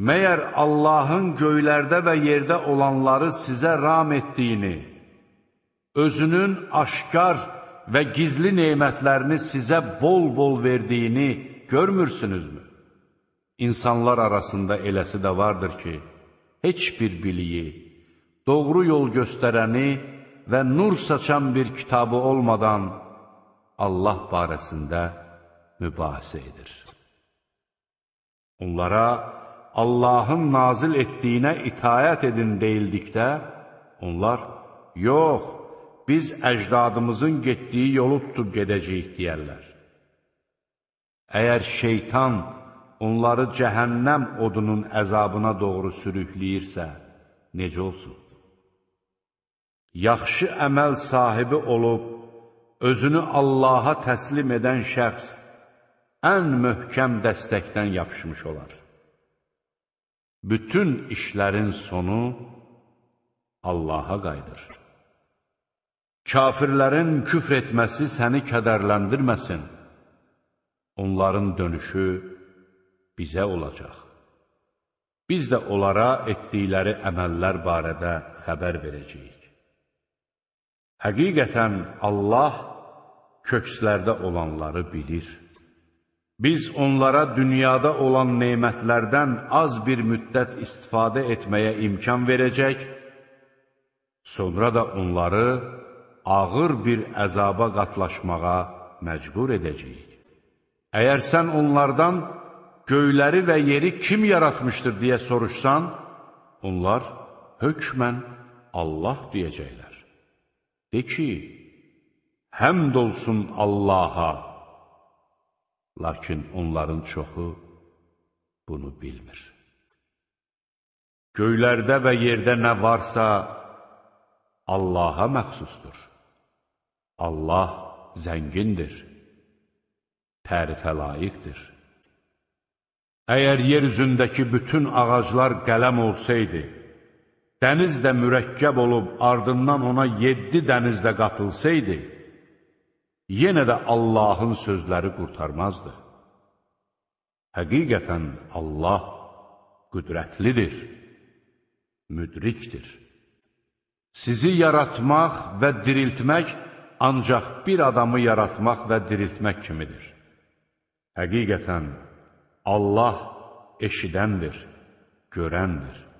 Məyər Allahın göylərdə və yerdə olanları sizə ram etdiyini, özünün aşkar və gizli nemətlərini sizə bol-bol verdiyini görmürsünüzmü? İnsanlar arasında eləsi də vardır ki, heç bir biliyi, doğru yol göstərəni və nur saçan bir kitabı olmadan Allah barəsində mübahisə edir. Onlara Allahın nazil etdiyinə itayət edin deyildikdə, onlar, yox, biz əcdadımızın getdiyi yolu tutub gedəcəyik deyərlər. Əgər şeytan onları cəhənnəm odunun əzabına doğru sürükləyirsə, necə olsun? Yaxşı əməl sahibi olub, özünü Allaha təslim edən şəxs ən möhkəm dəstəkdən yapışmış olar. Bütün işlərin sonu Allaha qayıdır. Kafirlərin küfr etməsi səni kədərləndirməsin. Onların dönüşü bizə olacaq. Biz də onlara etdikləri əməllər barədə xəbər verəcəyik. Həqiqətən Allah kökslərdə olanları bilir. Biz onlara dünyada olan nemətlərdən az bir müddət istifadə etməyə imkan verəcək, sonra da onları ağır bir əzaba qatlaşmağa məcbur edəcəyik. Əgər sən onlardan göyləri və yeri kim yaratmışdır deyə soruşsan, onlar hökmən Allah deyəcəklər. De ki, həmd olsun Allaha, lakin onların çoxu bunu bilmir. Göylərdə və yerdə nə varsa Allaha məxsusdur. Allah zəngindir, tərifə layiqdir. Əgər yer üzündəki bütün ağaclar qələm olsaydı, dəniz də mürəkkəb olub ardından ona 7 dəniz də qatılsaydı, yenə də Allahın sözləri qurtarmazdı. Həqiqətən Allah qüdrətlidir, müdrikdir. Sizi yaratmaq və diriltmək ancaq bir adamı yaratmaq və diriltmək kimidir. Həqiqətən Allah eşidəndir, görəndir.